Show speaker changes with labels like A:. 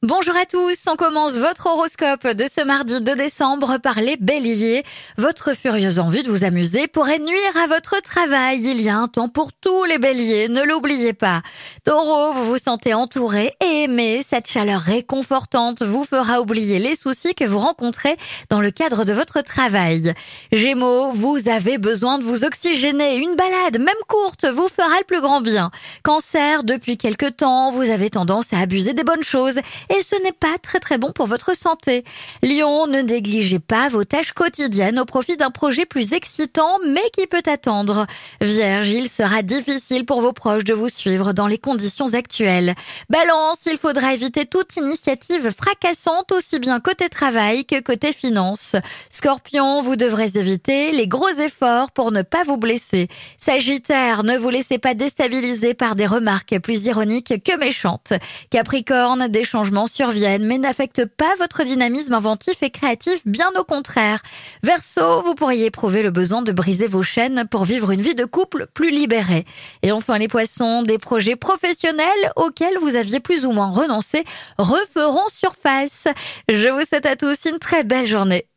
A: Bonjour à tous, on commence votre horoscope de ce mardi 2 décembre par les béliers. Votre furieuse envie de vous amuser pourrait nuire à votre travail. Il y a un temps pour tous les béliers, ne l'oubliez pas. Taureau, vous vous sentez entouré et aimé. Cette chaleur réconfortante vous fera oublier les soucis que vous rencontrez dans le cadre de votre travail. Gémeaux, vous avez besoin de vous oxygéner. Une balade, même courte, vous fera le plus grand bien. Cancer, depuis quelque temps, vous avez tendance à abuser des bonnes choses. Et ce n'est pas très bon pour votre santé. Lion, ne négligez pas vos tâches quotidiennes au profit d'un projet plus excitant mais qui peut attendre. Vierge, il sera difficile pour vos proches de vous suivre dans les conditions actuelles. Balance, il faudra éviter toute initiative fracassante aussi bien côté travail que côté finance. Scorpion, vous devrez éviter les gros efforts pour ne pas vous blesser. Sagittaire, ne vous laissez pas déstabiliser par des remarques plus ironiques que méchantes. Capricorne, des changements surviennent mais n'affectent pas votre dynamisme inventif et créatif, bien au contraire. Verseau, vous pourriez éprouver le besoin de briser vos chaînes pour vivre une vie de couple plus libérée. Et enfin les poissons, des projets professionnels auxquels vous aviez plus ou moins renoncé referont surface. Je vous souhaite à tous une très belle journée.